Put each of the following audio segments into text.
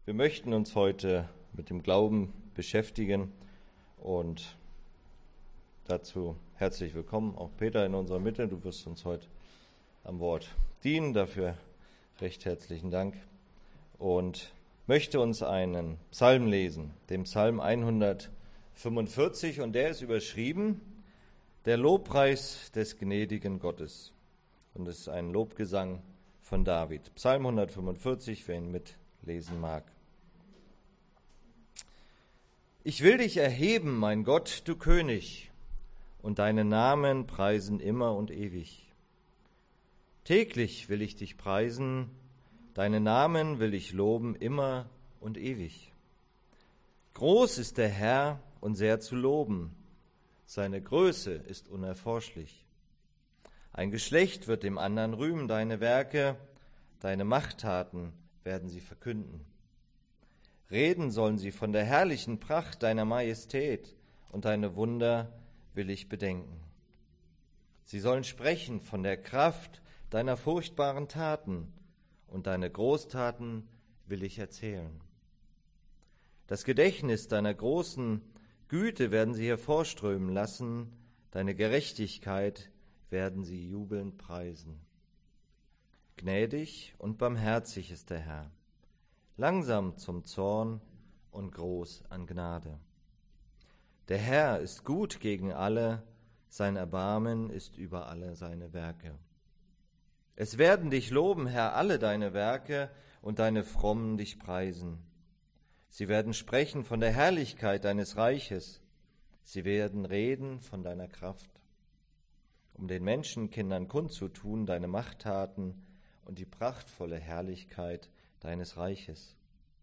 Wir möchten uns heute mit dem Glauben beschäftigen und dazu herzlich willkommen, auch Peter in unserer Mitte. Du wirst uns heute am Wort dienen, dafür recht herzlichen Dank. Und möchte uns einen Psalm lesen, den Psalm 145, und der ist überschrieben, der Lobpreis des gnädigen Gottes. Und es ist ein Lobgesang von David. Psalm 145, wer ihn mitlesen mag. Ich will dich erheben, mein Gott, du König, und deinen Namen preisen immer und ewig. Täglich will ich dich preisen, deinen Namen will ich loben immer und ewig. Groß ist der Herr und sehr zu loben, seine Größe ist unerforschlich. Ein Geschlecht wird dem anderen rühmen deine Werke, deine Machttaten werden sie verkünden. Reden sollen sie von der herrlichen Pracht deiner Majestät, und deine Wunder will ich bedenken. Sie sollen sprechen von der Kraft deiner furchtbaren Taten, und deine Großtaten will ich erzählen. Das Gedächtnis deiner großen Güte werden sie hervorströmen lassen, deine Gerechtigkeit werden sie jubelnd preisen. Gnädig und barmherzig ist der Herr, langsam zum Zorn und groß an Gnade. Der Herr ist gut gegen alle, sein Erbarmen ist über alle seine Werke. Es werden dich loben, Herr, alle deine Werke, und deine Frommen dich preisen. Sie werden sprechen von der Herrlichkeit deines Reiches. Sie werden reden von deiner Kraft, um den Menschenkindern kundzutun deine Machttaten und die prachtvolle Herrlichkeit deines Reiches.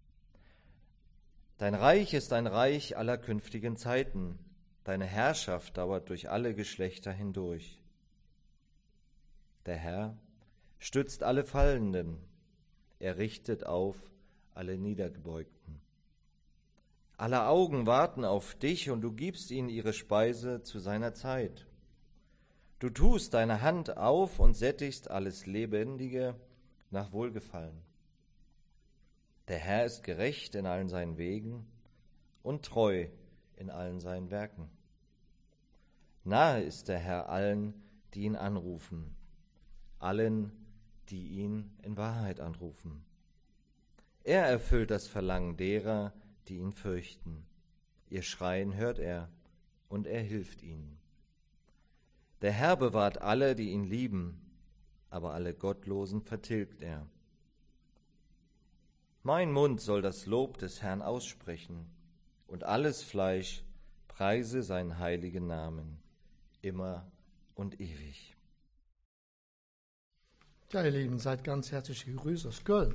Dein Reich ist ein Reich aller künftigen Zeiten. Deine Herrschaft dauert durch alle Geschlechter hindurch. Der Herr stützt alle Fallenden, er richtet auf alle Niedergebeugten. Alle Augen warten auf dich, und du gibst ihnen ihre Speise zu seiner Zeit. Du tust deine Hand auf und sättigst alles Lebendige nach Wohlgefallen. Der Herr ist gerecht in allen seinen Wegen und treu in allen seinen Werken. Nahe ist der Herr allen, die ihn anrufen, allen, die ihn in Wahrheit anrufen. Er erfüllt das Verlangen derer, die ihn fürchten. Ihr Schreien hört er, und er hilft ihnen. Der Herr bewahrt alle, die ihn lieben, aber alle Gottlosen vertilgt er. Mein Mund soll das Lob des Herrn aussprechen, und alles Fleisch preise seinen heiligen Namen, immer und ewig. Ja, ihr Lieben, seid ganz herzlich gegrüßt aus Köln.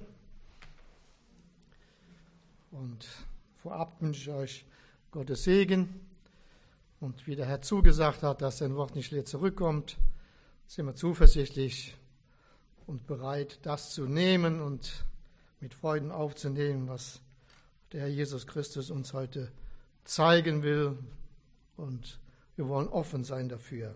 Und vorab wünsche ich euch Gottes Segen. Und wie der Herr zugesagt hat, dass sein Wort nicht leer zurückkommt, sind wir zuversichtlich und bereit, das zu nehmen und mit Freuden aufzunehmen, was der Herr Jesus Christus uns heute zeigen will. Und wir wollen offen sein dafür.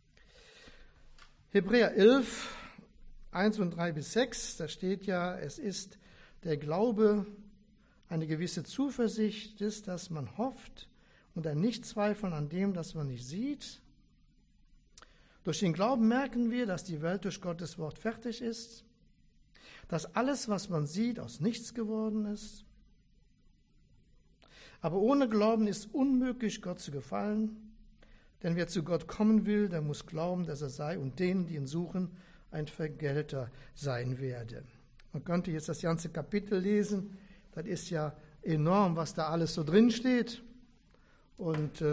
Hebräer 11, 1 und 3 bis 6, da steht ja, es ist der Glaube eine gewisse Zuversicht ist, dass man hofft, und ein Nichtzweifeln an dem, das man nicht sieht. Durch den Glauben merken wir, dass die Welt durch Gottes Wort fertig ist, dass alles, was man sieht, aus nichts geworden ist. Aber ohne Glauben ist unmöglich, Gott zu gefallen, denn wer zu Gott kommen will, der muss glauben, dass er sei und denen, die ihn suchen, ein Vergelter sein werde. Man könnte jetzt das ganze Kapitel lesen, das ist ja enorm, was da alles so drin steht. Und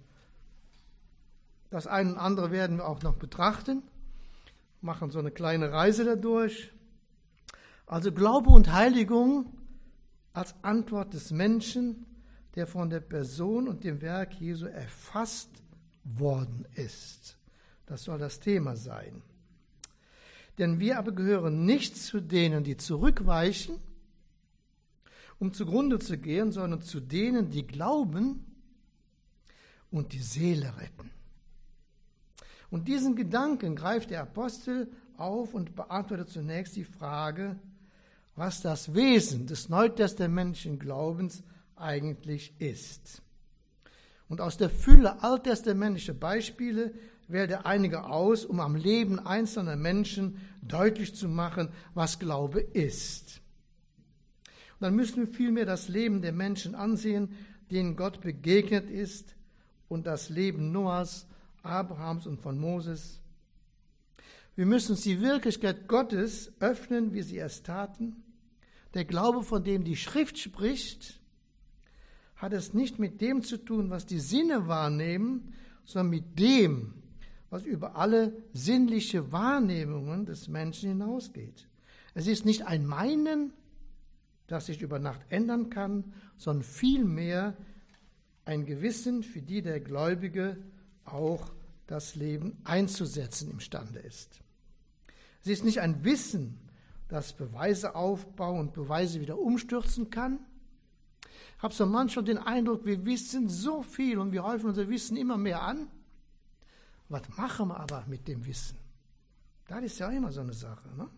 das eine und andere werden wir auch noch betrachten, machen so eine kleine Reise dadurch. Also Glaube und Heiligung als Antwort des Menschen, der von der Person und dem Werk Jesu erfasst worden ist. Das soll das Thema sein. Denn wir aber gehören nicht zu denen, die zurückweichen, um zugrunde zu gehen, sondern zu denen, die glauben und die Seele retten. Und diesen Gedanken greift der Apostel auf und beantwortet zunächst die Frage, was das Wesen des neutestamentlichen Glaubens eigentlich ist. Und aus der Fülle alttestamentlicher Beispiele wählte einige aus, um am Leben einzelner Menschen deutlich zu machen, was Glaube ist. Und dann müssen wir vielmehr das Leben der Menschen ansehen, denen Gott begegnet ist, und das Leben Noahs, Abrahams und von Moses. Wir müssen uns die Wirklichkeit Gottes öffnen, wie sie es taten. Der Glaube, von dem die Schrift spricht, hat es nicht mit dem zu tun, was die Sinne wahrnehmen, sondern mit dem, was über alle sinnliche Wahrnehmungen des Menschen hinausgeht. Es ist nicht ein Meinen, das sich über Nacht ändern kann, sondern vielmehr ein Gewissen, für die der Gläubige auch das Leben einzusetzen imstande ist. Es ist nicht ein Wissen, das Beweise aufbauen und Beweise wieder umstürzen kann. Ich habe so manchmal den Eindruck, wir wissen so viel und wir häufen unser Wissen immer mehr an. Was machen wir aber mit dem Wissen? Das ist ja immer so eine Sache. Ne?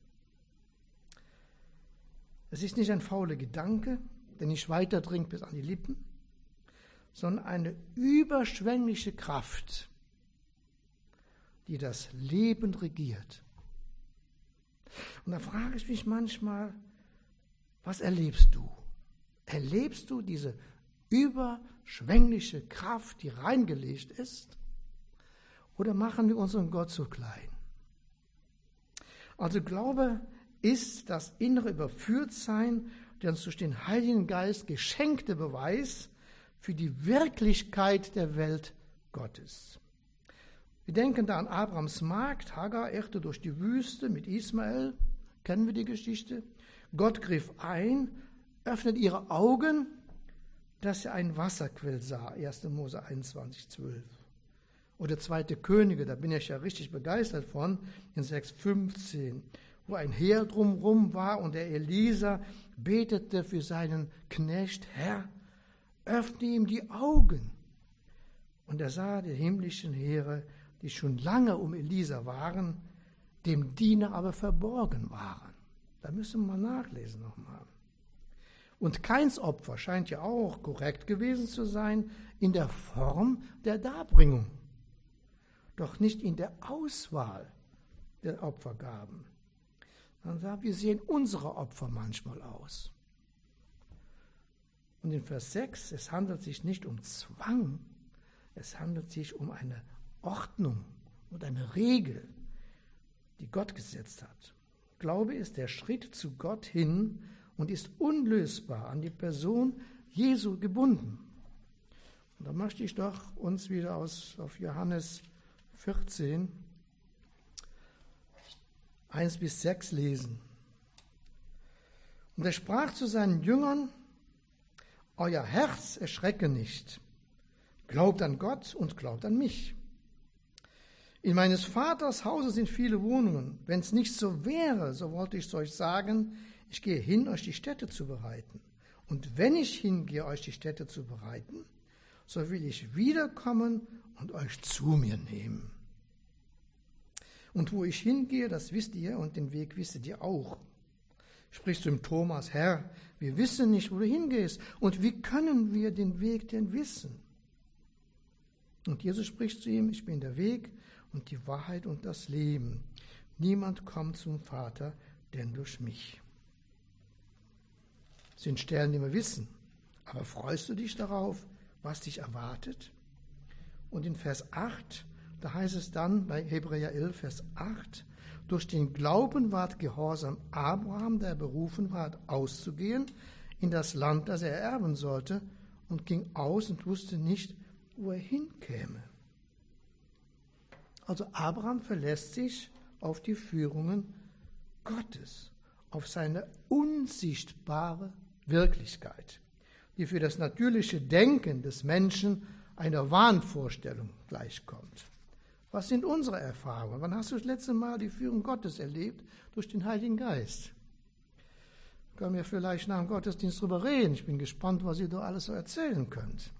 Es ist nicht ein fauler Gedanke, der nicht weiterdringt bis an die Lippen, sondern eine überschwängliche Kraft, die das Leben regiert. Und da frage ich mich manchmal, was erlebst du? Erlebst du diese überschwängliche Kraft, die reingelegt ist? Oder machen wir unseren Gott so klein? Also Glaube ist das innere Überführtsein, der uns durch den Heiligen Geist geschenkte Beweis für die Wirklichkeit der Welt Gottes. Wir denken da an Abrahams Magd, Hagar irrte durch die Wüste mit Ismael, kennen wir die Geschichte. Gott griff ein, öffnet ihre Augen, dass sie einen Wasserquell sah, 1. Mose 21,12. Oder 2. Könige, da bin ich ja richtig begeistert von, in 6,15, wo ein Heer drumherum war und der Elisa betete für seinen Knecht, Herr, öffne ihm die Augen. Und er sah die himmlischen Heere, die schon lange um Elisa waren, dem Diener aber verborgen waren. Da müssen wir mal nachlesen nochmal. Und Kains Opfer scheint ja auch korrekt gewesen zu sein in der Form der Darbringung, doch nicht in der Auswahl der Opfergaben. Man sagt, wie sehen unsere Opfer manchmal aus? Und in Vers 6, es handelt sich nicht um Zwang, es handelt sich um eine Ordnung und eine Regel, die Gott gesetzt hat. Glaube ist der Schritt zu Gott hin und ist unlösbar an die Person Jesu gebunden. Und da möchte ich doch uns wieder auf Johannes 14, 1-6 lesen. Und er sprach zu seinen Jüngern, euer Herz erschrecke nicht, glaubt an Gott und glaubt an mich. In meines Vaters Hause sind viele Wohnungen. Wenn es nicht so wäre, so wollte ich es euch sagen, ich gehe hin, euch die Städte zu bereiten. Und wenn ich hingehe, euch die Städte zu bereiten, so will ich wiederkommen und euch zu mir nehmen. Und wo ich hingehe, das wisst ihr, und den Weg wisst ihr auch. Sprichst du dem Thomas, Herr, wir wissen nicht, wo du hingehst. Und wie können wir den Weg denn wissen? Und Jesus spricht zu ihm, ich bin der Weg und die Wahrheit und das Leben. Niemand kommt zum Vater, denn durch mich. Das sind Stellen, die wir wissen. Aber freust du dich darauf, was dich erwartet? Und in Vers 8, da heißt es dann bei Hebräer 11, Vers 8, durch den Glauben ward gehorsam Abraham, der berufen war, auszugehen in das Land, das er erben sollte, und ging aus und wusste nicht, wo er hinkäme. Also Abraham verlässt sich auf die Führungen Gottes, auf seine unsichtbare Wirklichkeit, die für das natürliche Denken des Menschen einer Wahnvorstellung gleichkommt. Was sind unsere Erfahrungen? Wann hast du das letzte Mal die Führung Gottes erlebt? Durch den Heiligen Geist. Können wir vielleicht nach dem Gottesdienst darüber reden. Ich bin gespannt, was ihr da alles so erzählen könnt.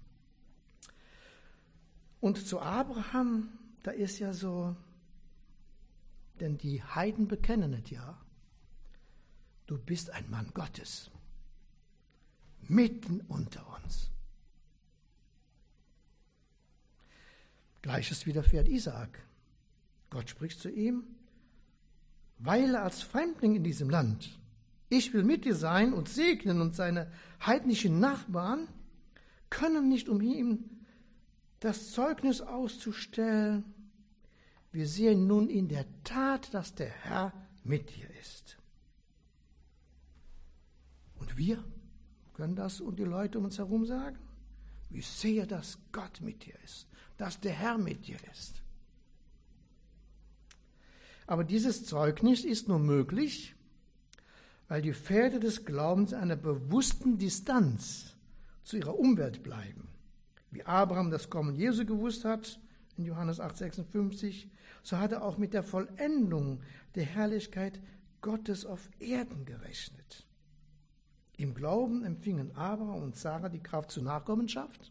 Und zu Abraham, da ist ja so, denn die Heiden bekennen es ja. du bist ein Mann Gottes, mitten unter uns. Gleiches widerfährt Isaak. Gott spricht zu ihm, weile als Fremdling in diesem Land. Ich will mit dir sein und segnen, und seine heidnischen Nachbarn können nicht, um ihm das Zeugnis auszustellen. Wir sehen nun in der Tat, dass der Herr mit dir ist. Und wir können das und die Leute um uns herum sagen? Ich sehe, dass Gott mit dir ist, dass der Herr mit dir ist. Aber dieses Zeugnis ist nur möglich, weil die Väter des Glaubens in einer bewussten Distanz zu ihrer Umwelt bleiben. Wie Abraham das Kommen Jesu gewusst hat, in Johannes 8,56, so hat er auch mit der Vollendung der Herrlichkeit Gottes auf Erden gerechnet. Im Glauben empfingen Abraham und Sarah die Kraft zur Nachkommenschaft.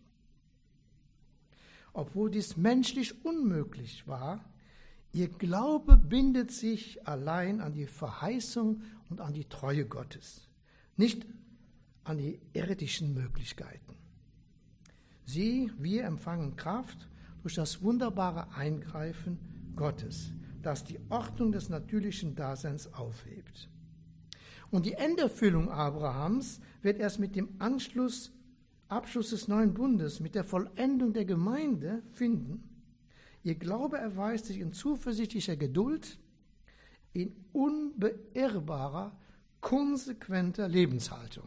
Obwohl dies menschlich unmöglich war, ihr Glaube bindet sich allein an die Verheißung und an die Treue Gottes, nicht an die irdischen Möglichkeiten. Wir empfangen Kraft durch das wunderbare Eingreifen Gottes, das die Ordnung des natürlichen Daseins aufhebt. Und die Enderfüllung Abrahams wird erst mit dem Abschluss des neuen Bundes, mit der Vollendung der Gemeinde finden. Ihr Glaube erweist sich in zuversichtlicher Geduld, in unbeirrbarer, konsequenter Lebenshaltung.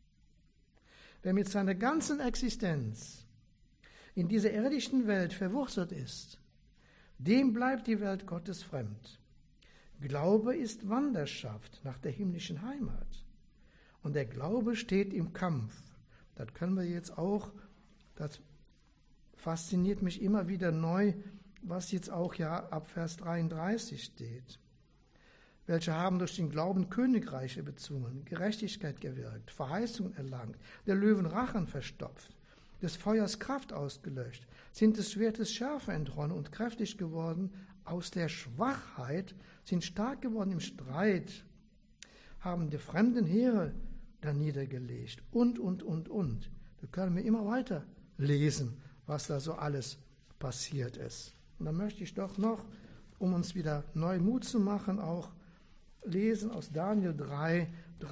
Wer mit seiner ganzen Existenz in dieser irdischen Welt verwurzelt ist, dem bleibt die Welt Gottes fremd. Glaube ist Wanderschaft nach der himmlischen Heimat. Und der Glaube steht im Kampf. Das können wir jetzt auch, das fasziniert mich immer wieder neu, was jetzt auch ja ab Vers 33 steht. Welche haben durch den Glauben Königreiche bezwungen, Gerechtigkeit gewirkt, Verheißungen erlangt, der Löwen Rachen verstopft, des Feuers Kraft ausgelöscht, sind des Schwertes Schärfe entronnen und kräftig geworden, aus der Schwachheit sind stark geworden im Streit, haben die fremden Heere da niedergelegt und. Da können wir immer weiter lesen, was da so alles passiert ist. Und dann möchte ich doch noch, um uns wieder neu Mut zu machen, auch lesen aus Daniel 3,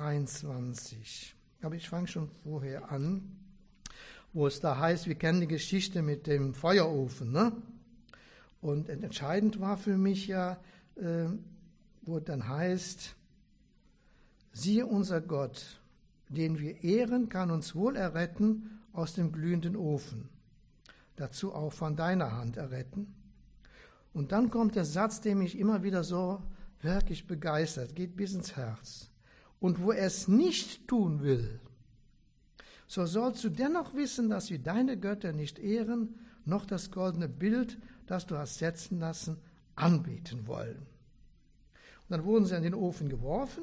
23. Aber ich fange schon vorher an, wo es da heißt, wir kennen die Geschichte mit dem Feuerofen, ne? Und entscheidend war für mich ja, wo es dann heißt, siehe unser Gott, den wir ehren, kann uns wohl erretten aus dem glühenden Ofen, dazu auch von deiner Hand erretten. Und dann kommt der Satz, der mich immer wieder so wirklich begeistert, geht bis ins Herz. Und wo er es nicht tun will, so sollst du dennoch wissen, dass wir deine Götter nicht ehren, noch das goldene Bild, das du hast setzen lassen, anbeten wollen. Und dann wurden sie an den Ofen geworfen.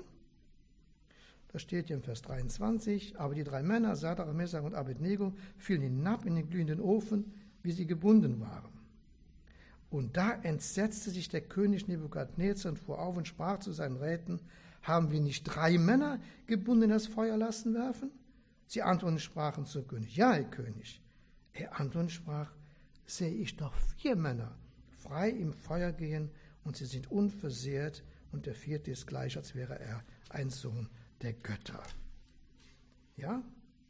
Da steht hier im Vers 23, aber die 3 Männer, Sadrach, Mesach und Abednego, fielen hinab in den glühenden Ofen, wie sie gebunden waren. Und da entsetzte sich der König Nebukadnezar und fuhr auf und sprach zu seinen Räten, haben wir nicht 3 Männer gebunden in das Feuer lassen werfen? Sie antworteten und sprachen zum König, ja, Herr König. Er antwortete und sprach, sehe ich doch 4 Männer frei im Feuer gehen, und sie sind unversehrt, und der 4. ist gleich, als wäre er ein Sohn der Götter. Ja?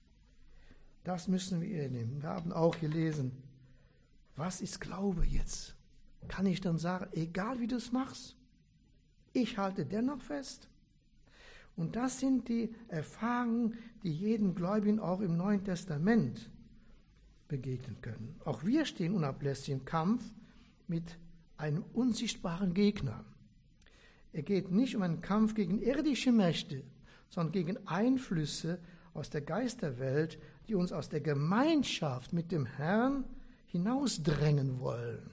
Das müssen wir nehmen. Wir haben auch gelesen, was ist Glaube jetzt? Kann ich dann sagen, egal wie du es machst, ich halte dennoch fest? Und das sind die Erfahrungen, die jedem Gläubigen auch im Neuen Testament begegnen können. Auch wir stehen unablässig im Kampf mit einem unsichtbaren Gegner. Es geht nicht um einen Kampf gegen irdische Mächte, sondern gegen Einflüsse aus der Geisterwelt, die uns aus der Gemeinschaft mit dem Herrn hinausdrängen wollen.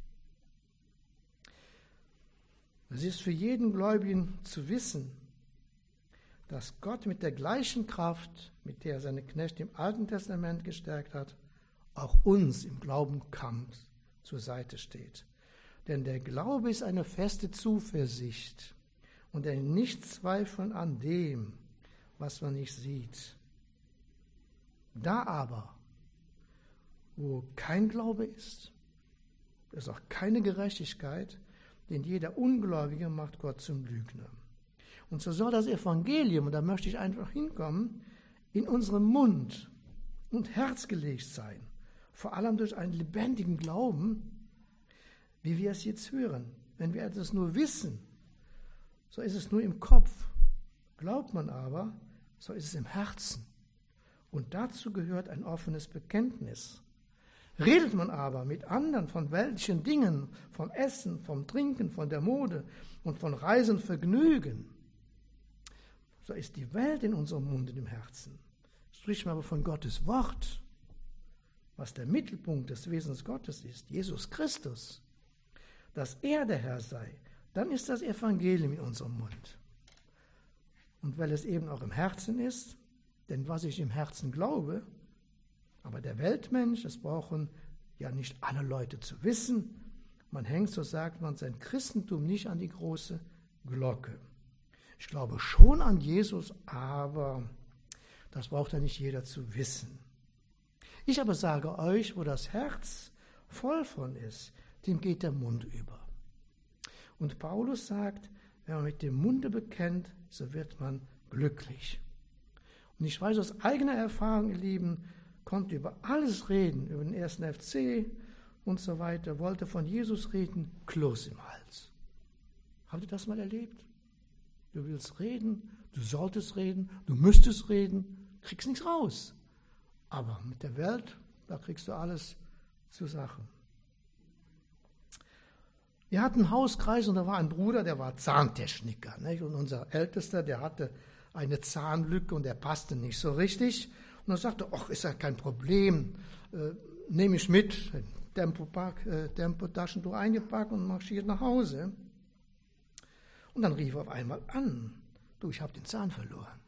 Es ist für jeden Gläubigen zu wissen, dass Gott mit der gleichen Kraft, mit der er seine Knechte im Alten Testament gestärkt hat, auch uns im Glaubenskampf zur Seite steht. Denn der Glaube ist eine feste Zuversicht und der nicht zweifeln an dem, was man nicht sieht. Da aber, wo kein Glaube ist auch keine Gerechtigkeit, denn jeder Ungläubige macht Gott zum Lügner. Und so soll das Evangelium, und da möchte ich einfach hinkommen, in unserem Mund und Herz gelegt sein, vor allem durch einen lebendigen Glauben, wie wir es jetzt hören. Wenn wir etwas nur wissen, so ist es nur im Kopf. Glaubt man aber, so ist es im Herzen. Und dazu gehört ein offenes Bekenntnis. Redet man aber mit anderen von weltlichen Dingen, vom Essen, vom Trinken, von der Mode und von Reisen, Vergnügen, so ist die Welt in unserem Mund und im Herzen. Spricht man aber von Gottes Wort, was der Mittelpunkt des Wesens Gottes ist, Jesus Christus, dass er der Herr sei, dann ist das Evangelium in unserem Mund. Und weil es eben auch im Herzen ist, denn was ich im Herzen glaube, aber der Weltmensch, das brauchen ja nicht alle Leute zu wissen, man hängt, so sagt man, sein Christentum nicht an die große Glocke. Ich glaube schon an Jesus, aber das braucht ja nicht jeder zu wissen. Ich aber sage euch, wo das Herz voll von ist, dem geht der Mund über. Und Paulus sagt, wenn man mit dem Munde bekennt, so wird man glücklich. Und ich weiß aus eigener Erfahrung, ihr Lieben, konnte über alles reden, über den 1. FC und so weiter, wollte von Jesus reden, Kloß im Hals. Habt ihr das mal erlebt? Du willst reden, du solltest reden, du müsstest reden, kriegst nichts raus. Aber mit der Welt, da kriegst du alles zu Sachen. Wir hatten einen Hauskreis und da war ein Bruder, der war Zahntechniker. Nicht? Und unser Ältester, der hatte eine Zahnlücke und der passte nicht so richtig. Und er sagte, ach, ist ja kein Problem, nehme ich mit, Tempotaschentuch eingepackt und marschiert nach Hause. Und dann rief er auf einmal an, du, ich habe den Zahn verloren.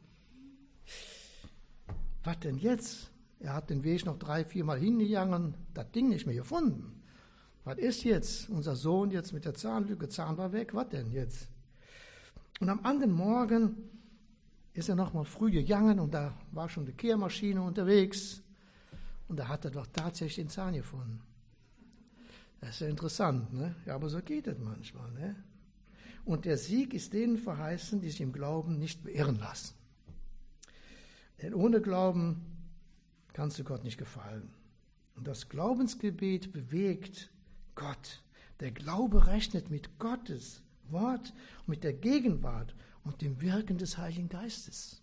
Was denn jetzt? Er hat den Weg noch 3-4 Mal hingegangen, das Ding nicht mehr gefunden. Was ist jetzt? Unser Sohn jetzt mit der Zahnlücke, Zahn war weg, was denn jetzt? Und am anderen Morgen ist er noch mal früh gegangen und da war schon die Kehrmaschine unterwegs und da hat er doch tatsächlich den Zahn gefunden. Das ist ja interessant, ne? Ja, aber so geht es manchmal, ne? Und der Sieg ist denen verheißen, die sich im Glauben nicht beirren lassen. Denn ohne Glauben kannst du Gott nicht gefallen. Und das Glaubensgebet bewegt Gott. Der Glaube rechnet mit Gottes Wort und mit der Gegenwart und dem Wirken des Heiligen Geistes.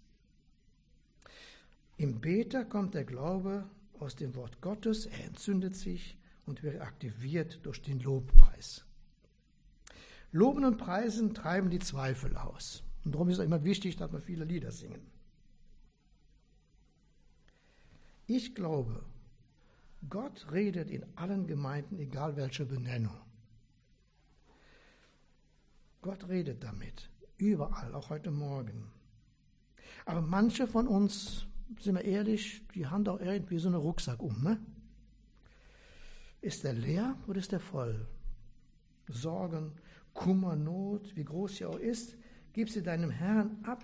Im Beter kommt der Glaube aus dem Wort Gottes, er entzündet sich und wird aktiviert durch den Lobpreis. Loben und Preisen treiben die Zweifel aus. Und darum ist es immer wichtig, dass wir viele Lieder singen. Ich glaube, Gott redet in allen Gemeinden, egal welche Benennung. Gott redet damit, überall, auch heute Morgen. Aber manche von uns, sind wir ehrlich, die haben doch irgendwie so einen Rucksack ne? Ist der leer oder ist der voll? Sorgen, Kummer, Not, wie groß sie auch ist, gib sie deinem Herrn ab.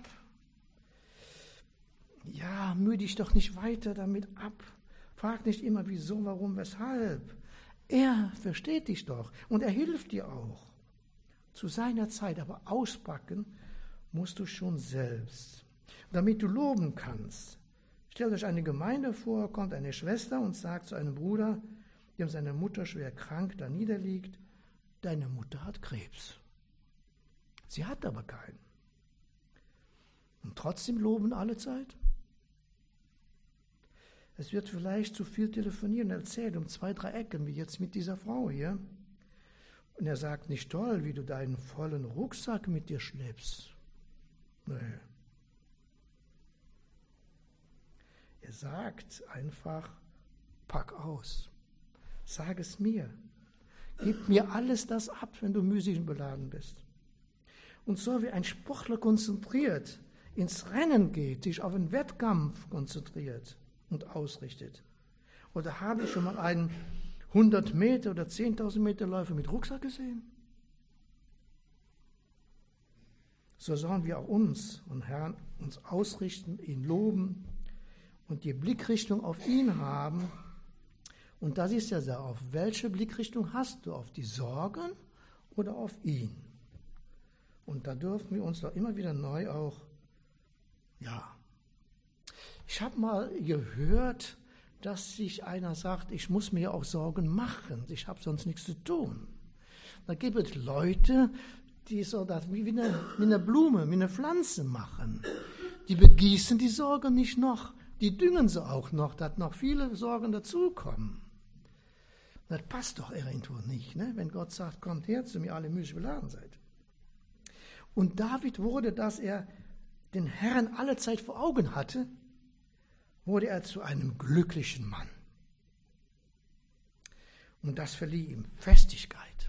Ja, mühe dich doch nicht weiter damit ab. Frag nicht immer, wieso, warum, weshalb. Er versteht dich doch und er hilft dir auch. Zu seiner Zeit, aber auspacken musst du schon selbst. Damit du loben kannst. Stellt euch eine Gemeinde vor, kommt eine Schwester und sagt zu einem Bruder, dem seine Mutter schwer krank da niederliegt, deine Mutter hat Krebs. Sie hat aber keinen. Und trotzdem loben alle Zeit? Es wird vielleicht zu viel telefonieren und erzählt um 2-3 Ecken, wie jetzt mit dieser Frau hier. Und er sagt, nicht toll, wie du deinen vollen Rucksack mit dir schleppst. Nee. Er sagt einfach, pack aus. Sag es mir. Gib mir alles das ab, wenn du müßig und beladen bist. Und so wie ein Sportler konzentriert ins Rennen geht, sich auf einen Wettkampf konzentriert und ausrichtet. Oder habe ich schon mal einen 100 Meter oder 10.000 Meter Läufer mit Rucksack gesehen? so sollen wir auch uns und Herrn uns ausrichten, ihn loben und die Blickrichtung auf ihn haben. Und das ist ja so, auf welche Blickrichtung hast du? Auf die Sorgen oder auf ihn? Und da dürfen wir uns doch immer wieder neu auch, ich habe mal gehört, dass sich einer sagt, ich muss mir auch Sorgen machen, ich habe sonst nichts zu tun. Da gibt es Leute, die so das wie eine Blume, wie eine Pflanze machen. Die begießen die Sorgen nicht noch, die düngen sie auch noch, dass noch viele Sorgen dazukommen. Das passt doch irgendwo nicht, ne? Wenn Gott sagt, kommt her zu mir, alle mühselig beladen seid. Und David wurde, dass er den Herrn alle Zeit vor Augen hatte, wurde er zu einem glücklichen Mann. Und das verlieh ihm Festigkeit.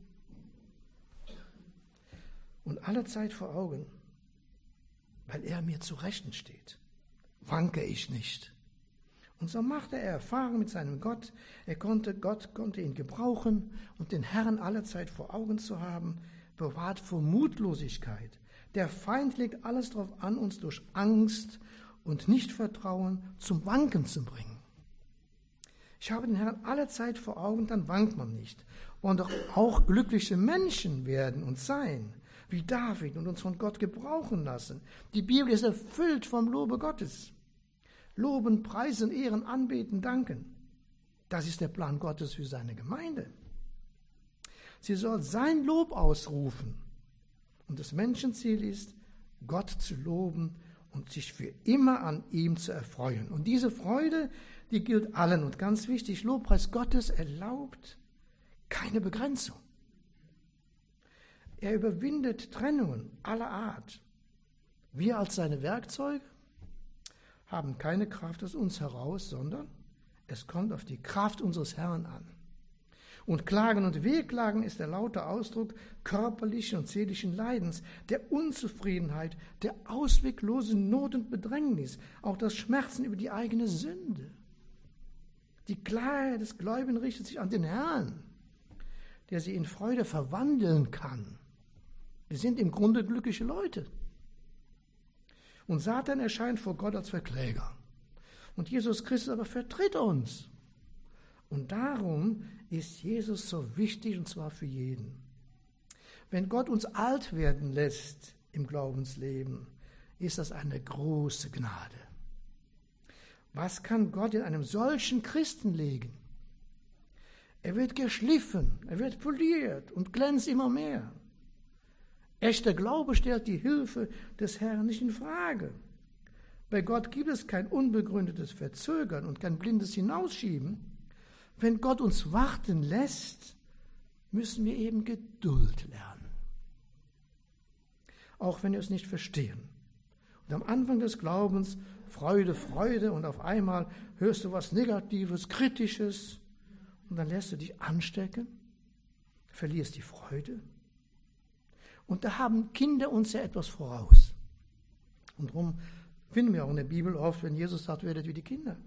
Und alle Zeit vor Augen, weil er mir zu Rechten steht, wanke ich nicht. Und so machte er Erfahrung mit seinem Gott. Gott konnte ihn gebrauchen und den Herrn alle Zeit vor Augen zu haben, bewahrt vor Mutlosigkeit. Der Feind legt alles darauf an, uns durch Angst und Nichtvertrauen zum Wanken zu bringen. Ich habe den Herrn alle Zeit vor Augen, dann wankt man nicht. Und auch glückliche Menschen werden und sein, wie David, und uns von Gott gebrauchen lassen. Die Bibel ist erfüllt vom Lobe Gottes. Loben, preisen, ehren, anbeten, danken. Das ist der Plan Gottes für seine Gemeinde. Sie soll sein Lob ausrufen. Und das Menschenziel ist, Gott zu loben und sich für immer an ihm zu erfreuen. Und diese Freude, die gilt allen. Und ganz wichtig, Lobpreis Gottes erlaubt keine Begrenzung. Er überwindet Trennungen aller Art. Wir als seine Werkzeuge haben keine Kraft aus uns heraus, sondern es kommt auf die Kraft unseres Herrn an. Und Klagen und Wehklagen ist der laute Ausdruck körperlichen und seelischen Leidens, der Unzufriedenheit, der ausweglosen Not und Bedrängnis, auch das Schmerzen über die eigene Sünde. Die Klage des Gläubigen richtet sich an den Herrn, der sie in Freude verwandeln kann. Wir sind im Grunde glückliche Leute. Und Satan erscheint vor Gott als Verkläger. Und Jesus Christus aber vertritt uns. Und darum ist Jesus so wichtig, und zwar für jeden. Wenn Gott uns alt werden lässt im Glaubensleben, ist das eine große Gnade. Was kann Gott in einem solchen Christen legen? Er wird geschliffen, er wird poliert und glänzt immer mehr. Echter Glaube stellt die Hilfe des Herrn nicht in Frage. Bei Gott gibt es kein unbegründetes Verzögern und kein blindes Hinausschieben. Wenn Gott uns warten lässt, müssen wir eben Geduld lernen. Auch wenn wir es nicht verstehen. Und am Anfang des Glaubens Freude, Freude, und auf einmal hörst du was Negatives, Kritisches, und dann lässt du dich anstecken, verlierst die Freude. Und da haben Kinder uns ja etwas voraus. Und darum finden wir auch in der Bibel oft, wenn Jesus sagt, werdet wie die Kinder.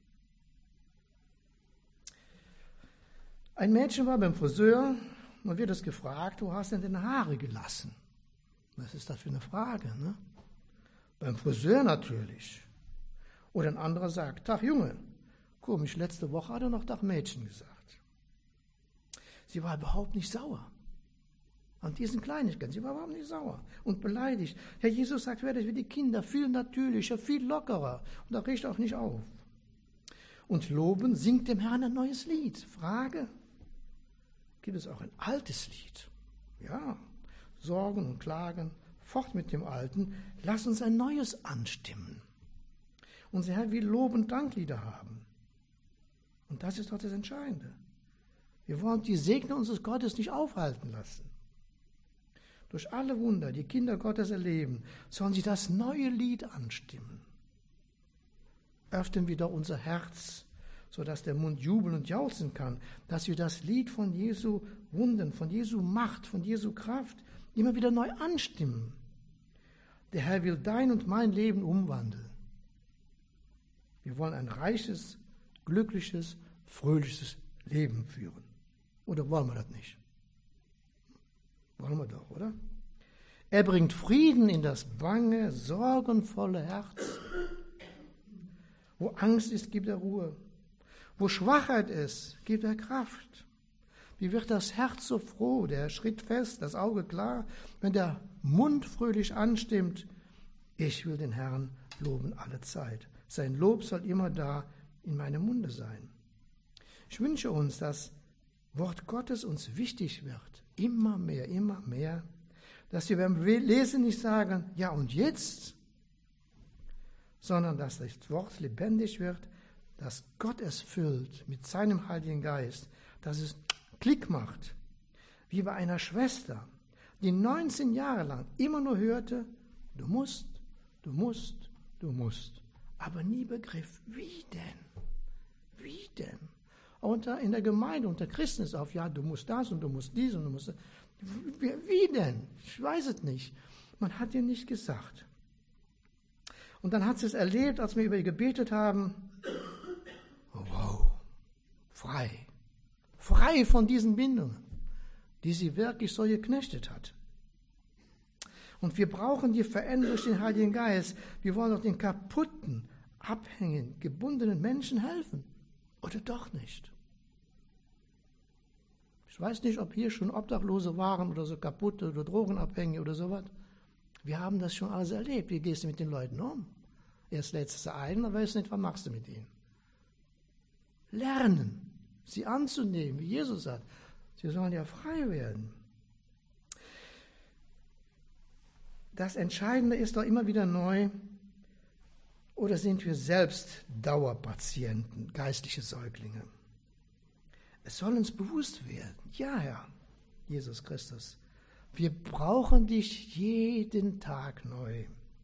Ein Mädchen war beim Friseur und wird es gefragt, wo hast du denn deine Haare gelassen? Was ist das für eine Frage, ne? Beim Friseur natürlich. Oder ein anderer sagt, Tag Junge, komisch, letzte Woche hat er noch Tag Mädchen gesagt. Sie war überhaupt nicht sauer an diesen Kleinigkeiten. Sie war überhaupt nicht sauer und beleidigt. Herr Jesus sagt, werdet wie die Kinder, viel natürlicher, viel lockerer. Und da regt auch nicht auf. Und loben, singt dem Herrn ein neues Lied. Frage, gibt es auch ein altes Lied? Ja, Sorgen und Klagen, fort mit dem Alten. Lass uns ein neues anstimmen. Unser Herr will Lob- und Danklieder haben. Und das ist doch das Entscheidende. Wir wollen die Segnung unseres Gottes nicht aufhalten lassen. Durch alle Wunder, die Kinder Gottes erleben, sollen sie das neue Lied anstimmen. Öffnen wir doch unser Herz, sodass der Mund jubeln und jauchzen kann, dass wir das Lied von Jesu Wundern, von Jesu Macht, von Jesu Kraft immer wieder neu anstimmen. Der Herr will dein und mein Leben umwandeln. Wir wollen ein reiches, glückliches, fröhliches Leben führen. Oder wollen wir das nicht? Wollen wir doch, oder? Er bringt Frieden in das bange, sorgenvolle Herz. Wo Angst ist, gibt er Ruhe. Wo Schwachheit ist, gibt er Kraft. Wie wird das Herz so froh, der Schritt fest, das Auge klar, wenn der Mund fröhlich anstimmt, ich will den Herrn loben alle Zeit. Sein Lob soll immer da in meinem Munde sein. Ich wünsche uns, dass Wort Gottes uns wichtig wird, immer mehr, dass wir beim Lesen nicht sagen, ja und jetzt, sondern dass das Wort lebendig wird, dass Gott es füllt mit seinem Heiligen Geist, dass es Klick macht, wie bei einer Schwester, die 19 Jahre lang immer nur hörte, du musst, aber nie begriff, wie denn? Und in der Gemeinde, unter Christen ist auf, ja, du musst das und du musst dies und du musst das. Wie denn? Ich weiß es nicht. Man hat ihr nicht gesagt. Und dann hat sie es erlebt, als wir über ihr gebetet haben. Wow, frei von diesen Bindungen, die sie wirklich so geknechtet hat. Und wir brauchen die Veränderung durch den Heiligen Geist. Wir wollen doch den kaputten, abhängigen, gebundenen Menschen helfen. Oder doch nicht? Ich weiß nicht, ob hier schon Obdachlose waren oder so kaputte oder Drogenabhängige oder sowas. Wir haben das schon alles erlebt. Wie gehst du mit den Leuten um? Erst lädst du sie ein, dann weißt du nicht, was machst du mit ihnen. Lernen, sie anzunehmen, wie Jesus sagt. Sie sollen ja frei werden. Das Entscheidende ist doch immer wieder neu, oder sind wir selbst Dauerpatienten, geistliche Säuglinge? Es soll uns bewusst werden, ja Herr, Jesus Christus, wir brauchen dich jeden Tag neu.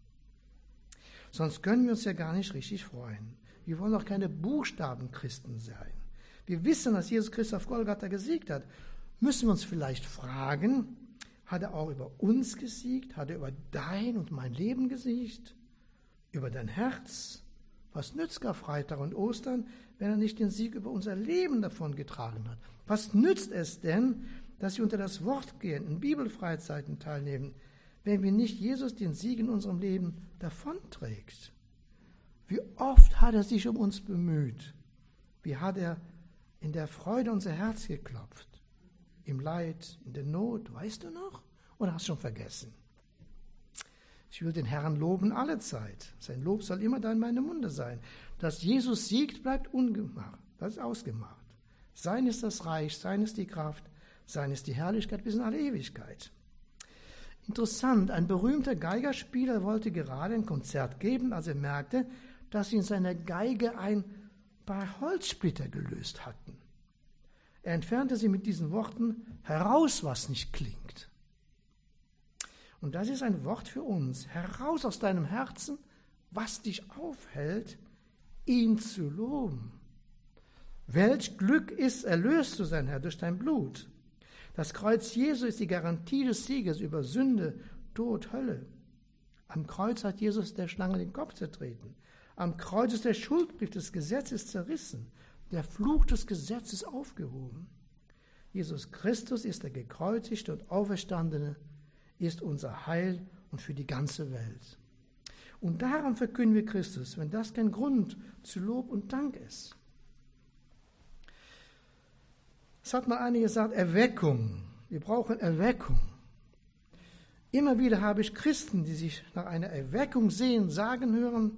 Sonst können wir uns ja gar nicht richtig freuen. Wir wollen auch keine Buchstabenchristen sein. Wir wissen, dass Jesus Christus auf Golgatha gesiegt hat. Müssen wir uns vielleicht fragen, hat er auch über uns gesiegt? Hat er über dein und mein Leben gesiegt? Über dein Herz? Was nützt Karfreitag und Ostern, wenn er nicht den Sieg über unser Leben davon getragen hat? Was nützt es denn, dass wir unter das Wort gehen, in Bibelfreizeiten teilnehmen, wenn wir nicht Jesus den Sieg in unserem Leben davonträgt? Wie oft hat er sich um uns bemüht? Wie hat er in der Freude unser Herz geklopft? Im Leid, in der Not, weißt du noch? Oder hast du schon vergessen? Ich will den Herrn loben alle Zeit. Sein Lob soll immer da in meinem Munde sein. Dass Jesus siegt, bleibt ungemacht. Das ist ausgemacht. Sein ist das Reich, sein ist die Kraft, sein ist die Herrlichkeit bis in alle Ewigkeit. Interessant, ein berühmter Geigerspieler wollte gerade ein Konzert geben, als er merkte, dass sie in seiner Geige ein paar Holzsplitter gelöst hatten. Er entfernte sie mit diesen Worten, heraus, was nicht klingt. Und das ist ein Wort für uns. Heraus aus deinem Herzen, was dich aufhält, ihn zu loben. Welch Glück ist, erlöst du sein Herr durch dein Blut. Das Kreuz Jesu ist die Garantie des Sieges über Sünde, Tod, Hölle. Am Kreuz hat Jesus der Schlange den Kopf zertreten. Am Kreuz ist der Schuldbrief des Gesetzes zerrissen. Der Fluch des Gesetzes aufgehoben. Jesus Christus ist der gekreuzigte und auferstandene, ist unser Heil und für die ganze Welt. Und darum verkünden wir Christus, wenn das kein Grund zu Lob und Dank ist. Es hat mal einer gesagt, Erweckung. Wir brauchen Erweckung. Immer wieder habe ich Christen, die sich nach einer Erweckung sehen, sagen hören,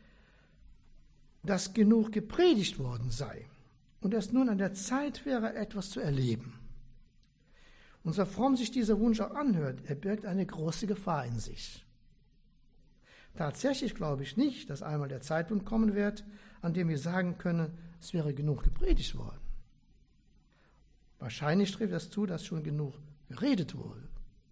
dass genug gepredigt worden sei und es nun an der Zeit wäre, etwas zu erleben. Und so fromm sich dieser Wunsch auch anhört, er birgt eine große Gefahr in sich. Tatsächlich glaube ich nicht, dass einmal der Zeitpunkt kommen wird, an dem wir sagen können, es wäre genug gepredigt worden. Wahrscheinlich trifft es zu, dass schon genug geredet wurde.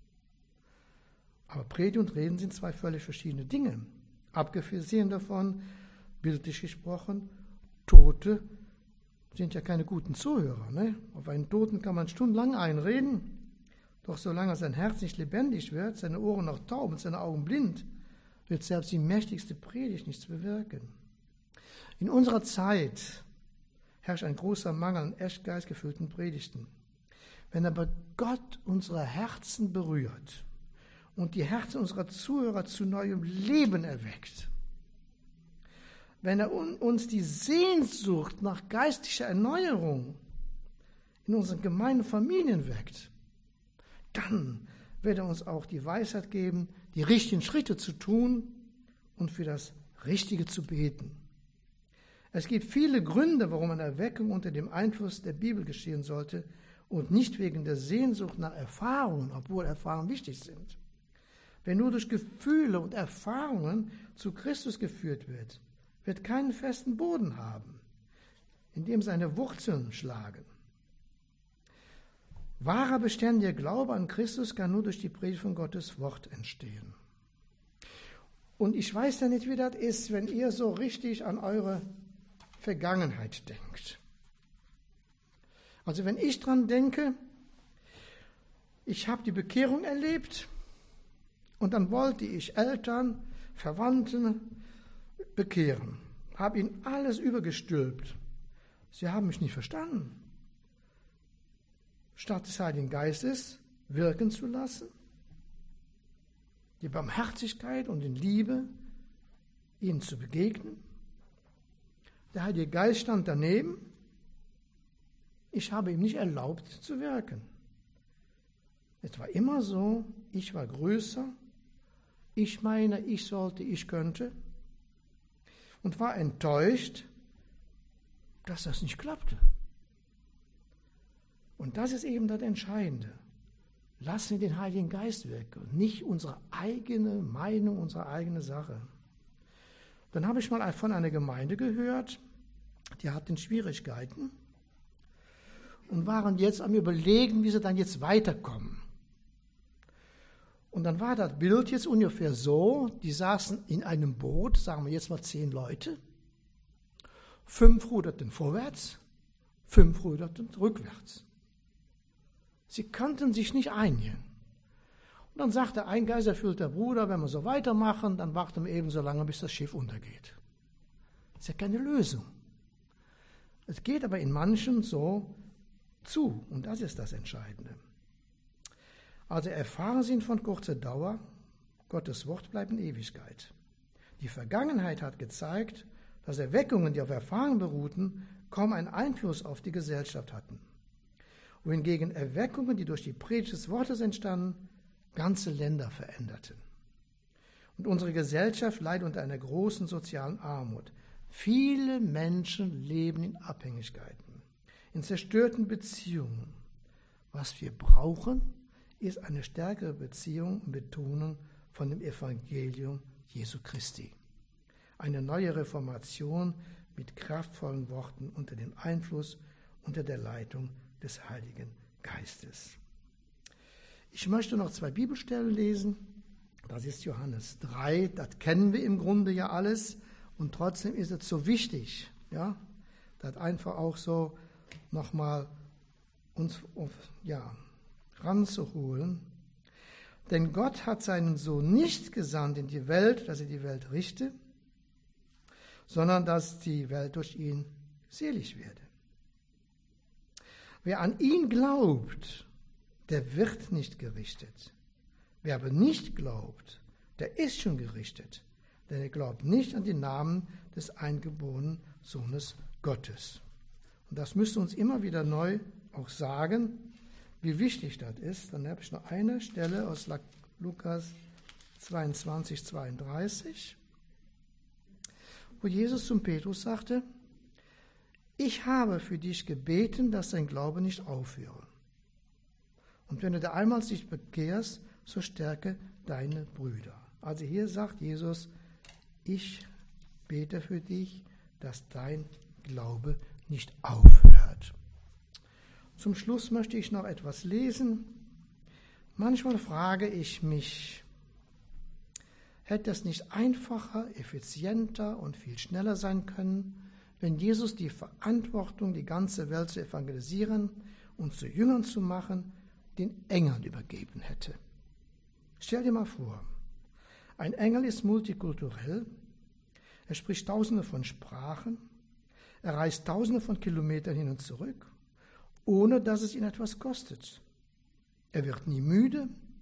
Aber Predigen und Reden sind zwei völlig verschiedene Dinge. Abgesehen davon, bildlich gesprochen, Tote sind ja keine guten Zuhörer. Ne? Auf einen Toten kann man stundenlang einreden, doch solange sein Herz nicht lebendig wird, seine Ohren noch taub und seine Augen blind, wird selbst die mächtigste Predigt nichts bewirken. In unserer Zeit herrscht ein großer Mangel an echt geistgefüllten Predigten. Wenn aber Gott unsere Herzen berührt und die Herzen unserer Zuhörer zu neuem Leben erweckt, wenn er uns die Sehnsucht nach geistlicher Erneuerung in unseren gemeinen Familien weckt, dann wird er uns auch die Weisheit geben, die richtigen Schritte zu tun und für das Richtige zu beten. Es gibt viele Gründe, warum eine Erweckung unter dem Einfluss der Bibel geschehen sollte und nicht wegen der Sehnsucht nach Erfahrungen, obwohl Erfahrungen wichtig sind. Wer nur durch Gefühle und Erfahrungen zu Christus geführt wird, wird keinen festen Boden haben, in dem seine Wurzeln schlagen. Wahrer, beständiger Glaube an Christus kann nur durch die Predigt von Gottes Wort entstehen. Und ich weiß ja nicht, wie das ist, wenn ihr so richtig an eure Vergangenheit denkt. Also wenn ich dran denke, ich habe die Bekehrung erlebt und dann wollte ich Eltern, Verwandten bekehren, habe ihnen alles übergestülpt. Sie haben mich nicht verstanden. Statt des Heiligen Geistes wirken zu lassen, die Barmherzigkeit und die Liebe, ihnen zu begegnen. Der Heilige Geist stand daneben. Ich habe ihm nicht erlaubt zu wirken. Es war immer so, ich war größer, ich meine, ich sollte, ich könnte und war enttäuscht, dass das nicht klappte. Und das ist eben das Entscheidende. Lassen wir den Heiligen Geist wirken und nicht unsere eigene Meinung, unsere eigene Sache. Dann habe ich mal von einer Gemeinde gehört, die hatten Schwierigkeiten und waren jetzt am Überlegen, wie sie dann jetzt weiterkommen. Und dann war das Bild jetzt ungefähr so, die saßen in einem Boot, sagen wir jetzt mal 10 Leute, 5 ruderten vorwärts, 5 ruderten rückwärts. Sie konnten sich nicht einigen. Und dann sagte ein geisterfüllter Bruder, wenn wir so weitermachen, dann warten wir eben so lange, bis das Schiff untergeht. Das ist ja keine Lösung. Es geht aber in manchen so zu, und das ist das Entscheidende. Also Erfahrungen sind von kurzer Dauer, Gottes Wort bleibt in Ewigkeit. Die Vergangenheit hat gezeigt, dass Erweckungen, die auf Erfahrungen beruhten, kaum einen Einfluss auf die Gesellschaft hatten. Wohingegen Erweckungen, die durch die Predigt des Wortes entstanden, ganze Länder veränderten. Und unsere Gesellschaft leidet unter einer großen sozialen Armut. Viele Menschen leben in Abhängigkeiten, in zerstörten Beziehungen. Was wir brauchen, ist eine stärkere Beziehung und Betonung von dem Evangelium Jesu Christi. Eine neue Reformation mit kraftvollen Worten unter dem Einfluss, unter der Leitung des Heiligen Geistes. Ich möchte noch 2 Bibelstellen lesen. Das ist Johannes 3, das kennen wir im Grunde ja alles und trotzdem ist es so wichtig, ja, das einfach auch so nochmal uns ranzuholen. Denn Gott hat seinen Sohn nicht gesandt in die Welt, dass er die Welt richte, sondern dass die Welt durch ihn selig werde. Wer an ihn glaubt, der wird nicht gerichtet. Wer aber nicht glaubt, der ist schon gerichtet, denn er glaubt nicht an den Namen des eingeborenen Sohnes Gottes. Und das müsste uns immer wieder neu auch sagen, wie wichtig das ist. Dann habe ich noch eine Stelle aus Lukas 22, 32, wo Jesus zum Petrus sagte, ich habe für dich gebeten, dass dein Glaube nicht aufhöre. Und wenn du da einmal dich bekehrst, so stärke deine Brüder. Also hier sagt Jesus, ich bete für dich, dass dein Glaube nicht aufhört. Zum Schluss möchte ich noch etwas lesen. Manchmal frage ich mich, hätte es nicht einfacher, effizienter und viel schneller sein können, wenn Jesus die Verantwortung, die ganze Welt zu evangelisieren und zu Jüngern zu machen, den Engeln übergeben hätte? Stell dir mal vor, ein Engel ist multikulturell, er spricht Tausende von Sprachen, er reist Tausende von Kilometern hin und zurück, ohne dass es ihn etwas kostet. Er wird nie müde,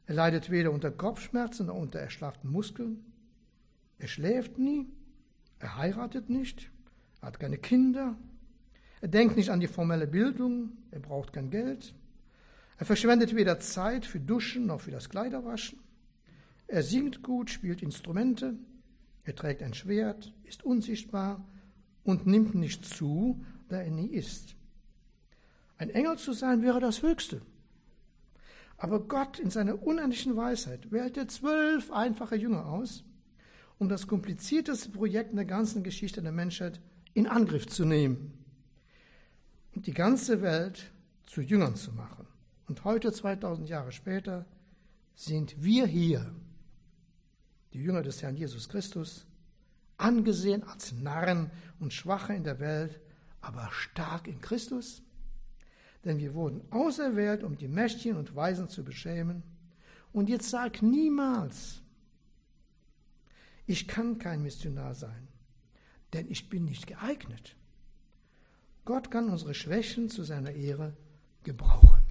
Er leidet weder unter Kopfschmerzen noch unter erschlafften Muskeln. Er schläft nie, er heiratet nicht, er hat keine Kinder, er denkt nicht an die formelle Bildung, er braucht kein Geld. Er verschwendet weder Zeit für Duschen noch für das Kleiderwaschen. Er singt gut, spielt Instrumente, er trägt ein Schwert, ist unsichtbar und nimmt nicht zu, da er nie ist. Ein Engel zu sein wäre das Höchste. Aber Gott in seiner unendlichen Weisheit wählte 12 einfache Jünger aus, um das komplizierteste Projekt in der ganzen Geschichte der Menschheit in Angriff zu nehmen und die ganze Welt zu Jüngern zu machen. Und heute, 2000 Jahre später, sind wir hier, die Jünger des Herrn Jesus Christus, angesehen als Narren und Schwache in der Welt, aber stark in Christus. Denn wir wurden auserwählt, um die Mächtigen und Weisen zu beschämen. Und jetzt sag niemals, ich kann kein Missionar sein, denn ich bin nicht geeignet. Gott kann unsere Schwächen zu seiner Ehre gebrauchen.